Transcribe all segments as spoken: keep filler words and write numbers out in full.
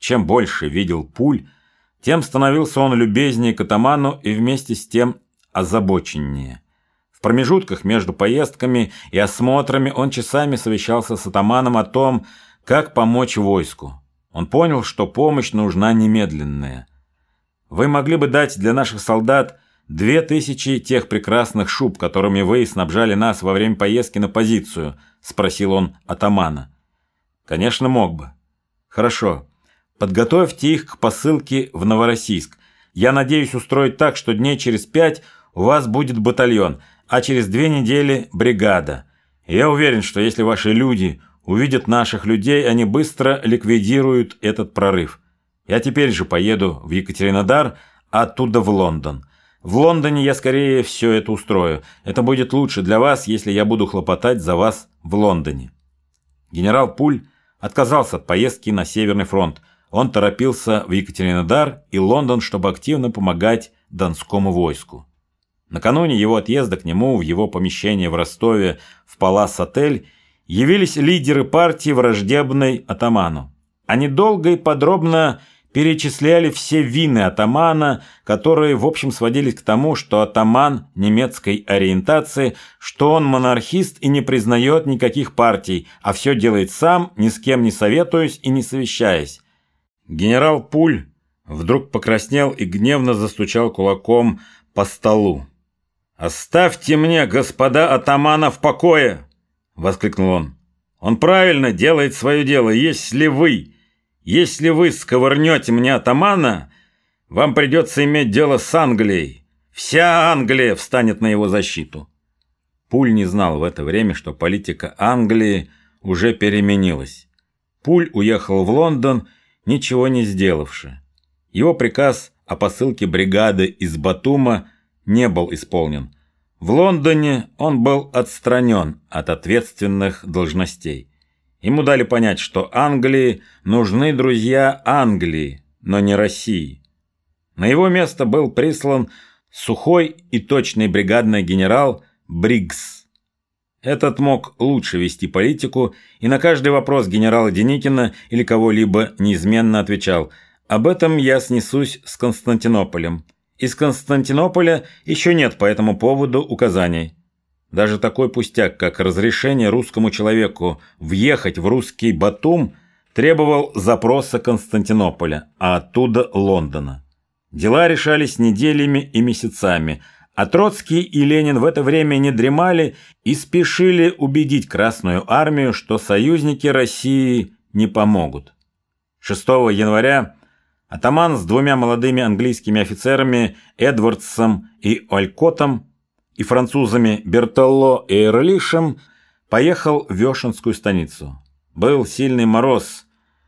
чем больше видел Пуль, тем становился он любезнее к атаману и вместе с тем озабоченнее. В промежутках между поездками и осмотрами он часами совещался с атаманом о том, как помочь войску. Он понял, что помощь нужна немедленная. «Вы могли бы дать для наших солдат две тысячи тех прекрасных шуб, которыми вы снабжали нас во время поездки на позицию?» – спросил он атамана. «Конечно, мог бы». «Хорошо. Подготовьте их к посылке в Новороссийск. Я надеюсь устроить так, что дней через пять у вас будет батальон, а через две недели бригада. Я уверен, что если ваши люди увидят наших людей, они быстро ликвидируют этот прорыв. Я теперь же поеду в Екатеринодар, а оттуда в Лондон. В Лондоне я скорее все это устрою. Это будет лучше для вас, если я буду хлопотать за вас в Лондоне». Генерал Пуль отказался от поездки на Северный фронт. Он торопился в Екатеринодар и Лондон, чтобы активно помогать Донскому войску. Накануне его отъезда к нему в его помещение в Ростове в Палас-отель явились лидеры партии, враждебной атаману. Они долго и подробно перечисляли все вины атамана, которые в общем сводились к тому, что атаман немецкой ориентации, что он монархист и не признает никаких партий, а все делает сам, ни с кем не советуясь и не совещаясь. Генерал Пуль вдруг покраснел и гневно застучал кулаком по столу. «Оставьте мне, господа атамана, в покое!» — воскликнул он. «Он правильно делает свое дело. Если вы, если вы сковырнете мне атамана, вам придется иметь дело с Англией. Вся Англия встанет на его защиту». Пуль не знал в это время, что политика Англии уже переменилась. Пуль уехал в Лондон, ничего не сделавши. Его приказ о посылке бригады из Батума не был исполнен. В Лондоне он был отстранен от ответственных должностей. Ему дали понять, что Англии нужны друзья Англии, но не России. На его место был прислан сухой и точный бригадный генерал Бриггс. Этот мог лучше вести политику и на каждый вопрос генерала Деникина или кого-либо неизменно отвечал: «Об этом я снесусь с Константинополем. Из Константинополя еще нет по этому поводу указаний». Даже такой пустяк, как разрешение русскому человеку въехать в русский Батум, требовал запроса Константинополя, а оттуда Лондона. Дела решались неделями и месяцами, а Троцкий и Ленин в это время не дремали и спешили убедить Красную армию, что союзники России не помогут. шестого января атаман с двумя молодыми английскими офицерами Эдвардсом и Олькоттом и французами Бертолло и Эрлишем поехал в Вешенскую станицу. Был сильный мороз,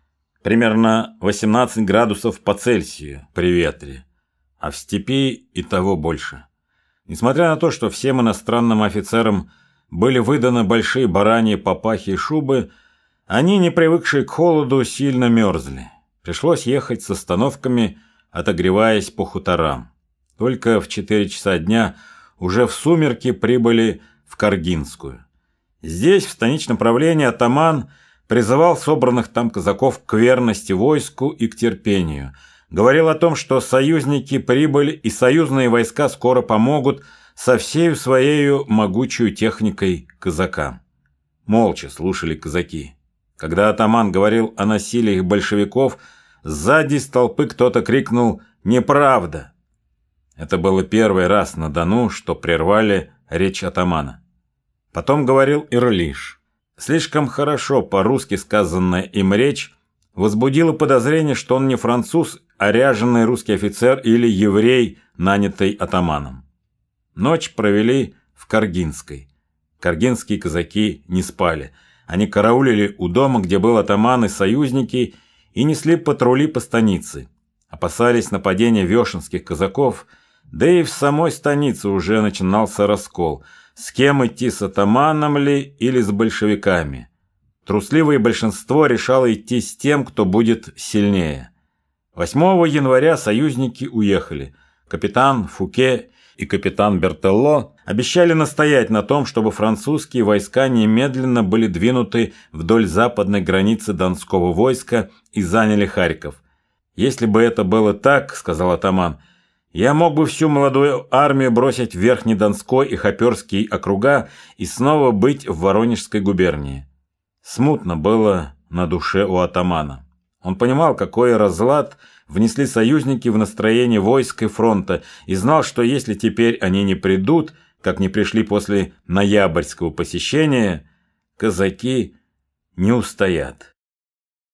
примерно восемнадцать градусов по Цельсию при ветре, а в степи и того больше. Несмотря на то, что всем иностранным офицерам были выданы большие бараньи папахи и шубы, они, не привыкшие к холоду, сильно мерзли. Пришлось ехать с остановками, отогреваясь по хуторам. Только в четыре часа дня уже в сумерки прибыли в Каргинскую. Здесь, в станичном правлении, атаман призывал собранных там казаков к верности войску и к терпению. Говорил о том, что союзники прибыли и союзные войска скоро помогут со всею своею могучую техникой казакам. Молча слушали казаки. Когда атаман говорил о насилии большевиков, сзади с толпы кто-то крикнул «Неправда!». Это было первый раз на Дону, что прервали речь атамана. Потом говорил Эрлиш. Слишком хорошо по-русски сказанная им речь возбудила подозрение, что он не француз, а ряженый русский офицер или еврей, нанятый атаманом. Ночь провели в Каргинской. Каргинские казаки не спали. Они караулили у дома, где был атаман и союзники, и несли патрули по станице. Опасались нападения вешенских казаков, да и в самой станице уже начинался раскол. С кем идти, с атаманом ли или с большевиками? Трусливое большинство решало идти с тем, кто будет сильнее. восьмого января союзники уехали. Капитан Фуке и капитан Бертолло обещали настоять на том, чтобы французские войска немедленно были двинуты вдоль западной границы Донского войска и заняли Харьков. «Если бы это было так, — сказал атаман, — я мог бы всю молодую армию бросить в Верхнедонской и Хоперский округа и снова быть в Воронежской губернии». Смутно было на душе у атамана. Он понимал, какой разлад внесли союзники в настроение войск и фронта, и знал, что если теперь они не придут, как не пришли после ноябрьского посещения, казаки не устоят.